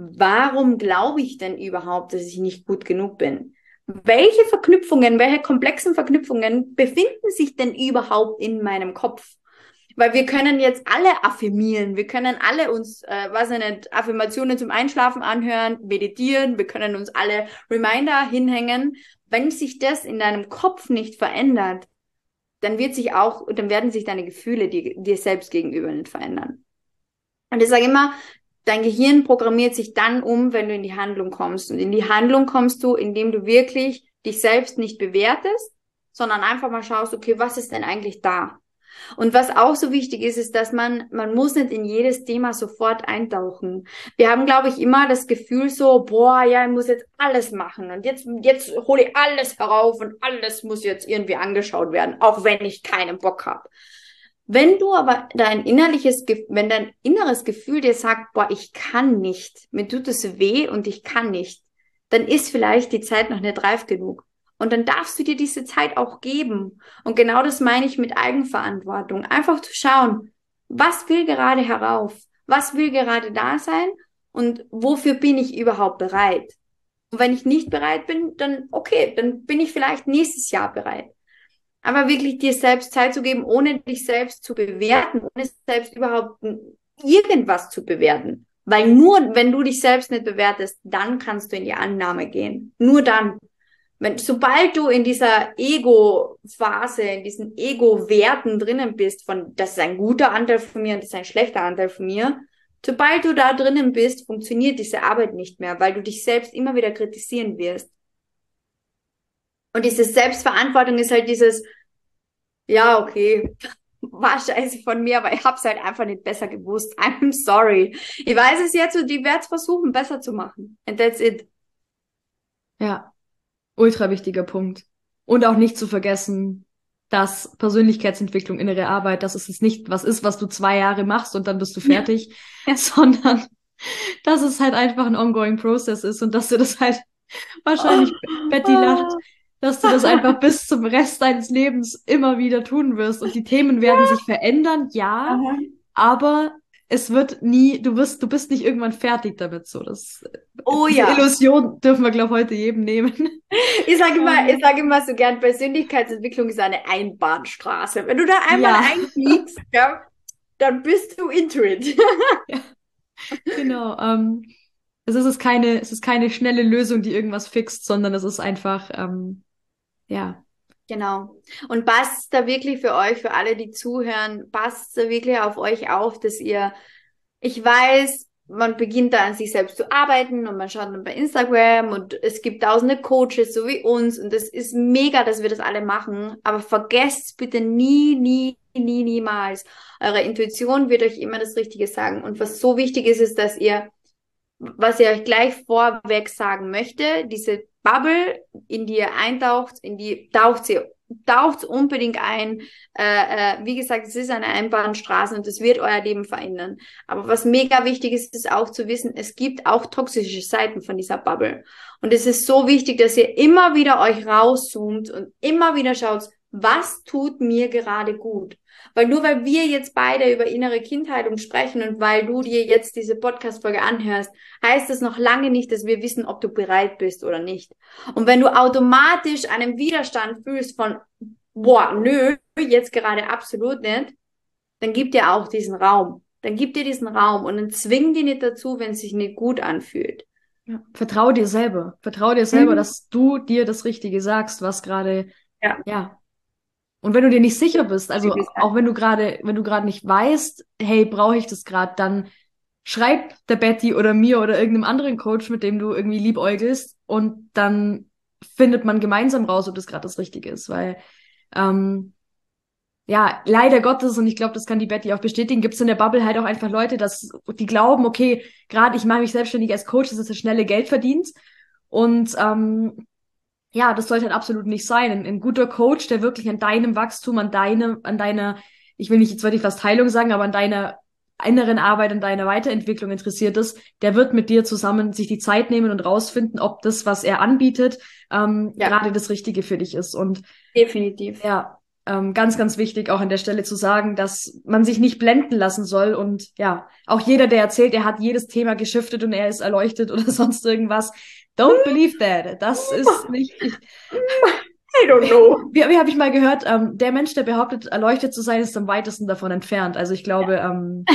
warum glaube ich denn überhaupt, dass ich nicht gut genug bin? Welche Verknüpfungen, welche komplexen Verknüpfungen befinden sich denn überhaupt in meinem Kopf? Weil wir können jetzt alle affirmieren, wir können alle uns, äh, weiß ich nicht, Affirmationen zum Einschlafen anhören, meditieren, wir können uns alle Reminder hinhängen. Wenn sich das in deinem Kopf nicht verändert, dann wird sich auch, dann werden sich deine Gefühle dir, dir selbst gegenüber nicht verändern. Und ich sage immer, dein Gehirn programmiert sich dann um, wenn du in die Handlung kommst. Und in die Handlung kommst du, indem du wirklich dich selbst nicht bewertest, sondern einfach mal schaust, okay, was ist denn eigentlich da? Und was auch so wichtig ist, ist, dass man, man muss nicht in jedes Thema sofort eintauchen. Wir haben, glaube ich, immer das Gefühl so, boah, ja, ich muss jetzt alles machen und jetzt, jetzt hole ich alles herauf und alles muss jetzt irgendwie angeschaut werden, auch wenn ich keinen Bock habe. Wenn du aber dein innerliches, wenn dein inneres Gefühl dir sagt, boah, ich kann nicht, mir tut es weh und ich kann nicht, dann ist vielleicht die Zeit noch nicht reif genug. Und dann darfst du dir diese Zeit auch geben. Und genau das meine ich mit Eigenverantwortung. Einfach zu schauen, was will gerade herauf? Was will gerade da sein? Und wofür bin ich überhaupt bereit? Und wenn ich nicht bereit bin, dann okay, dann bin ich vielleicht nächstes Jahr bereit. Aber wirklich dir selbst Zeit zu geben, ohne dich selbst zu bewerten, ohne selbst überhaupt irgendwas zu bewerten. Weil nur, wenn du dich selbst nicht bewertest, dann kannst du in die Annahme gehen. Nur dann. Wenn, sobald du in dieser Ego-Phase, in diesen Ego-Werten drinnen bist, von das ist ein guter Anteil von mir und das ist ein schlechter Anteil von mir, sobald du da drinnen bist, funktioniert diese Arbeit nicht mehr, weil du dich selbst immer wieder kritisieren wirst. Und diese Selbstverantwortung ist halt dieses, ja, okay, war scheiße von mir, aber ich hab's halt einfach nicht besser gewusst. I'm sorry. Ich weiß es jetzt und ich werde es versuchen, besser zu machen. And that's it. Ja. Ultra wichtiger Punkt. Und auch nicht zu vergessen, dass Persönlichkeitsentwicklung, innere Arbeit, dass es nicht was ist, was du zwei Jahre machst und dann bist du fertig, ja. sondern dass es halt einfach ein ongoing process ist und dass du das halt wahrscheinlich, oh. Betty lacht, dass du das einfach bis zum Rest deines Lebens immer wieder tun wirst und die Themen werden ja. sich verändern, ja, Aha. aber es wird nie, du wirst, du bist nicht irgendwann fertig damit, so, das, oh, diese ja. Illusion dürfen wir, glaube ich, heute jedem nehmen. Ich sage immer, ich sage immer so gern, Persönlichkeitsentwicklung ist eine Einbahnstraße. Wenn du da einmal ja. einfliegst, ja, dann bist du into it. ja. Genau, ähm, es ist keine, es ist keine schnelle Lösung, die irgendwas fixt, sondern es ist einfach, ähm, ja. Genau. Und passt da wirklich für euch, für alle, die zuhören, passt da wirklich auf euch auf, dass ihr, ich weiß, man beginnt da an sich selbst zu arbeiten und man schaut dann bei Instagram und es gibt tausende Coaches, so wie uns und es ist mega, dass wir das alle machen, aber vergesst bitte nie, nie, nie, niemals. Eure Intuition wird euch immer das Richtige sagen und was so wichtig ist, ist, dass ihr, was ich euch gleich vorweg sagen möchte, diese Bubble in dir eintaucht, in die taucht sie taucht unbedingt ein. Äh, äh, wie gesagt, es ist eine Einbahnstraße und es wird euer Leben verändern. Aber was mega wichtig ist, ist auch zu wissen, es gibt auch toxische Seiten von dieser Bubble. Und es ist so wichtig, dass ihr immer wieder euch rauszoomt und immer wieder schaut, was tut mir gerade gut? Weil nur weil wir jetzt beide über innere Kindheilung sprechen und weil du dir jetzt diese Podcast-Folge anhörst, heißt das noch lange nicht, dass wir wissen, ob du bereit bist oder nicht. Und wenn du automatisch einen Widerstand fühlst von, boah, nö, jetzt gerade absolut nicht, dann gib dir auch diesen Raum. Dann gib dir diesen Raum und dann zwing dir nicht dazu, wenn es sich nicht gut anfühlt. Ja. Vertrau dir selber. Vertrau dir selber, Mhm. dass du dir das Richtige sagst, was gerade, Ja. ja. Und wenn du dir nicht sicher bist, also Wie gesagt. auch wenn du gerade, wenn du gerade nicht weißt, hey, brauche ich das gerade, dann schreib der Betty oder mir oder irgendeinem anderen Coach, mit dem du irgendwie liebäugelst, und dann findet man gemeinsam raus, ob das gerade das Richtige ist, weil ähm, ja, leider Gottes, und ich glaube, das kann die Betty auch bestätigen, gibt es in der Bubble halt auch einfach Leute, dass die glauben, okay, gerade ich mache mich selbstständig als Coach, das ist das schnelle Geld verdient. Und ähm, ja, das sollte halt absolut nicht sein. Ein, ein guter Coach, der wirklich an deinem Wachstum, an deinem, an deiner, ich will nicht jetzt wirklich fast Heilung sagen, aber an deiner inneren Arbeit, an deiner Weiterentwicklung interessiert ist, der wird mit dir zusammen sich die Zeit nehmen und rausfinden, ob das, was er anbietet, ähm, Ja, gerade das Richtige für dich ist. Und definitiv. ja, ähm, ganz, ganz wichtig auch an der Stelle zu sagen, dass man sich nicht blenden lassen soll. Und ja, auch jeder, der erzählt, er hat jedes Thema geschiftet und er ist erleuchtet oder sonst irgendwas. Don't believe that. Das ist nicht. Ich, I don't know. wie wie habe ich mal gehört, ähm, der Mensch, der behauptet, erleuchtet zu sein, ist am weitesten davon entfernt. Also ich glaube, ähm,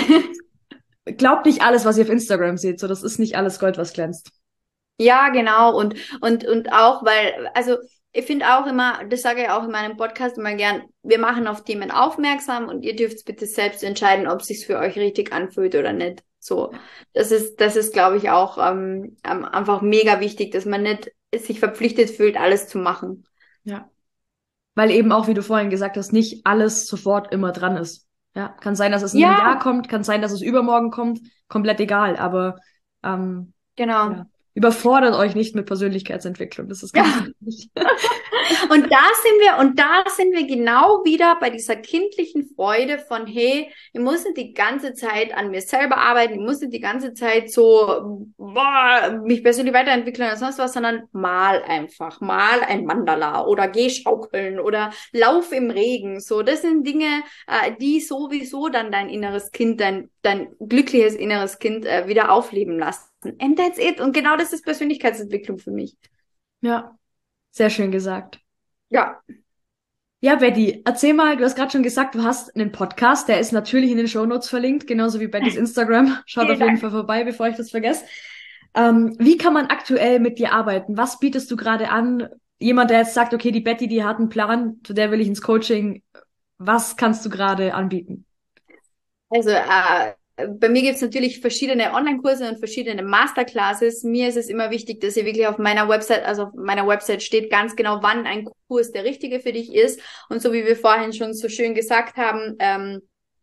glaubt nicht alles, was ihr auf Instagram seht. So, das ist nicht alles Gold, was glänzt. Ja, genau. Und, und, und auch, weil, also ich finde auch immer, das sage ich auch in meinem Podcast immer gern, wir machen auf Themen aufmerksam und ihr dürft bitte selbst entscheiden, ob es sich für euch richtig anfühlt oder nicht. So, das ist, das ist, glaube ich, auch ähm, ähm, einfach mega wichtig, dass man nicht sich verpflichtet fühlt, alles zu machen. Ja. Weil eben auch, wie du vorhin gesagt hast, nicht alles sofort immer dran ist. Ja, kann sein, dass es in einem Jahr Ja, kommt, kann sein, dass es übermorgen kommt, komplett egal. Aber ähm, genau. ja, überfordert euch nicht mit Persönlichkeitsentwicklung. Das ist ganz Ja. wichtig. Und da sind wir, und da sind wir genau wieder bei dieser kindlichen Freude von, hey, ich muss nicht die ganze Zeit an mir selber arbeiten, ich muss nicht die ganze Zeit so, boah, mich persönlich weiterentwickeln oder sonst was, sondern mal einfach, mal ein Mandala oder geh schaukeln oder lauf im Regen. So, das sind Dinge, äh, die sowieso dann dein inneres Kind, dein, dein glückliches inneres Kind äh, wieder aufleben lassen. And that's it. Und genau das ist Persönlichkeitsentwicklung für mich. Ja, sehr schön gesagt. Ja. Ja, Betty, erzähl mal, du hast gerade schon gesagt, du hast einen Podcast, der ist natürlich in den Shownotes verlinkt, genauso wie Bettys Instagram. Schaut Vielen auf jeden Dank. Fall vorbei, bevor ich das vergesse. Ähm, wie kann man aktuell mit dir arbeiten? Was bietest du gerade an? Jemand, der jetzt sagt, okay, die Betty, die hat einen Plan, zu der will ich ins Coaching. Was kannst du gerade anbieten? Also äh, bei mir gibt es natürlich verschiedene Online-Kurse und verschiedene Masterclasses. Mir ist es immer wichtig, dass ihr wirklich auf meiner Website, also auf meiner Website steht ganz genau, wann ein Kurs der richtige für dich ist. Und so wie wir vorhin schon so schön gesagt haben, ähm,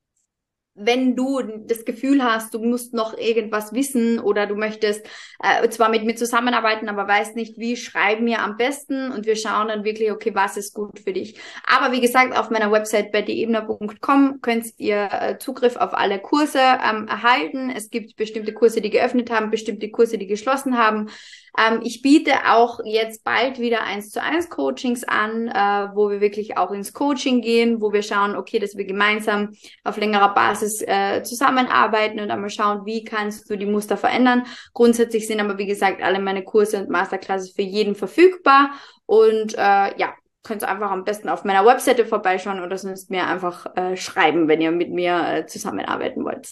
wenn du das Gefühl hast, du musst noch irgendwas wissen oder du möchtest äh, zwar mit mir zusammenarbeiten, aber weißt nicht wie, schreib mir am besten und wir schauen dann wirklich, okay, was ist gut für dich. Aber wie gesagt, auf meiner Website betty ebner punkt com könnt ihr äh, Zugriff auf alle Kurse ähm, erhalten. Es gibt bestimmte Kurse, die geöffnet haben, bestimmte Kurse, die geschlossen haben. Ähm, ich biete auch jetzt bald wieder eins zu eins Coachings an, äh, wo wir wirklich auch ins Coaching gehen, wo wir schauen, okay, dass wir gemeinsam auf längerer Basis äh, zusammenarbeiten und einmal schauen, wie kannst du die Muster verändern. Grundsätzlich sind aber, wie gesagt, alle meine Kurse und Masterclasses für jeden verfügbar und äh, ja, könnt ihr einfach am besten auf meiner Webseite vorbeischauen oder sonst mir einfach äh, schreiben, wenn ihr mit mir äh, zusammenarbeiten wollt.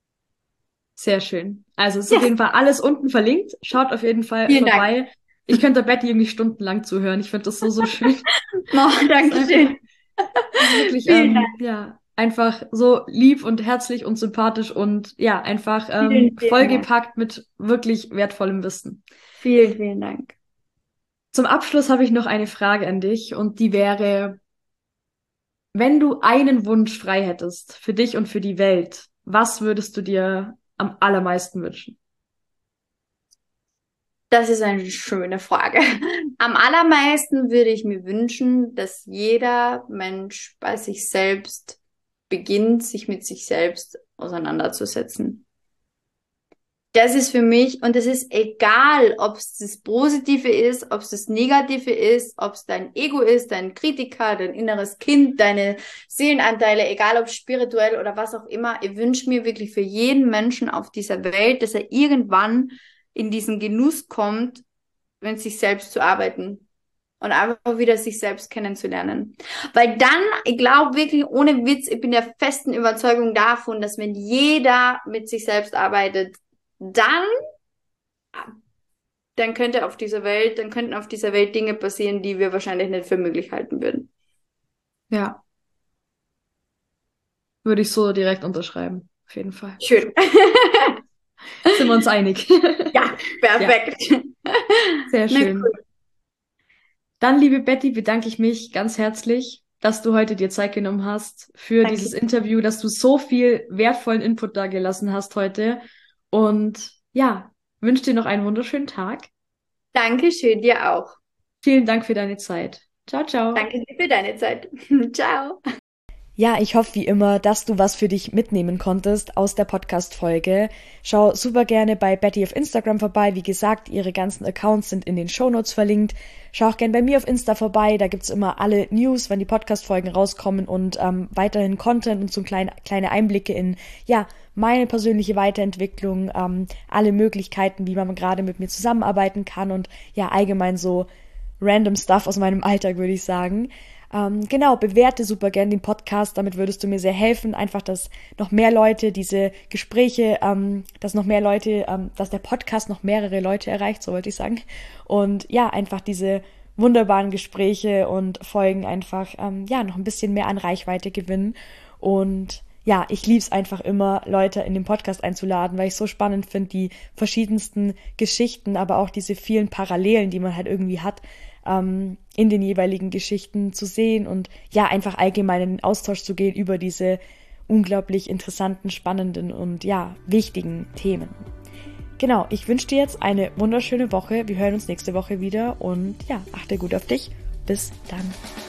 Sehr schön. Also es ist auf Yes, jeden Fall alles unten verlinkt. Schaut auf jeden Fall vielen Dank. vorbei. Ich könnte der Betty irgendwie stundenlang zuhören. Ich finde das so, so schön. Oh, Das ist danke einfach, schön. das ist wirklich, Vielen Dank. ähm, ja, einfach so lieb und herzlich und sympathisch und ja, einfach ähm, Vielen, vielen Dank. vollgepackt mit wirklich wertvollem Wissen. Vielen, vielen Dank. Zum Abschluss habe ich noch eine Frage an dich, und die wäre, wenn du einen Wunsch frei hättest für dich und für die Welt, was würdest du dir am allermeisten wünschen? Das ist eine schöne Frage. Am allermeisten würde ich mir wünschen, dass jeder Mensch bei sich selbst beginnt, sich mit sich selbst auseinanderzusetzen. Das ist für mich, und es ist egal, ob es das Positive ist, ob es das Negative ist, ob es dein Ego ist, dein Kritiker, dein inneres Kind, deine Seelenanteile, egal ob spirituell oder was auch immer. Ich wünsche mir wirklich für jeden Menschen auf dieser Welt, dass er irgendwann in diesen Genuss kommt, mit sich selbst zu arbeiten und einfach wieder sich selbst kennenzulernen. Weil dann, ich glaube wirklich, ohne Witz, ich bin der festen Überzeugung davon, dass wenn jeder mit sich selbst arbeitet, dann, dann könnte auf dieser Welt, dann könnten auf dieser Welt Dinge passieren, die wir wahrscheinlich nicht für möglich halten würden. Ja. Würde ich so direkt unterschreiben. Auf jeden Fall. Schön. Sind wir uns einig? Ja, perfekt. Ja. Sehr schön. Na, cool. Dann, liebe Betty, bedanke ich mich ganz herzlich, dass du heute dir Zeit genommen hast für Danke. dieses Interview, dass du so viel wertvollen Input da gelassen hast heute. Und ja, wünsche dir noch einen wunderschönen Tag. Dankeschön, dir auch. Vielen Dank für deine Zeit. Ciao, ciao. Danke dir für deine Zeit. Ciao. Ja, ich hoffe wie immer, dass du was für dich mitnehmen konntest aus der Podcast-Folge. Schau super gerne bei Betty auf Instagram vorbei. Wie gesagt, ihre ganzen Accounts sind in den Shownotes verlinkt. Schau auch gerne bei mir auf Insta vorbei. Da gibt's immer alle News, wann die Podcast-Folgen rauskommen und ähm, weiterhin Content und so kleine, kleine Einblicke in, ja, meine persönliche Weiterentwicklung, ähm, alle Möglichkeiten, wie man gerade mit mir zusammenarbeiten kann und ja, allgemein so random Stuff aus meinem Alltag, würde ich sagen. Ähm, genau, bewerte super gern den Podcast, damit würdest du mir sehr helfen, einfach, dass noch mehr Leute diese Gespräche, ähm, dass noch mehr Leute, ähm, dass der Podcast noch mehrere Leute erreicht, so wollte ich sagen. Und ja, einfach diese wunderbaren Gespräche und Folgen einfach, ähm, ja, noch ein bisschen mehr an Reichweite gewinnen. Und ja, ich lieb's einfach immer, Leute in den Podcast einzuladen, weil ich so spannend finde, die verschiedensten Geschichten, aber auch diese vielen Parallelen, die man halt irgendwie hat, ähm, in den jeweiligen Geschichten zu sehen und ja, einfach allgemein in den Austausch zu gehen über diese unglaublich interessanten, spannenden und ja, wichtigen Themen. Genau, ich wünsche dir jetzt eine wunderschöne Woche. Wir hören uns nächste Woche wieder und ja, achte gut auf dich. Bis dann.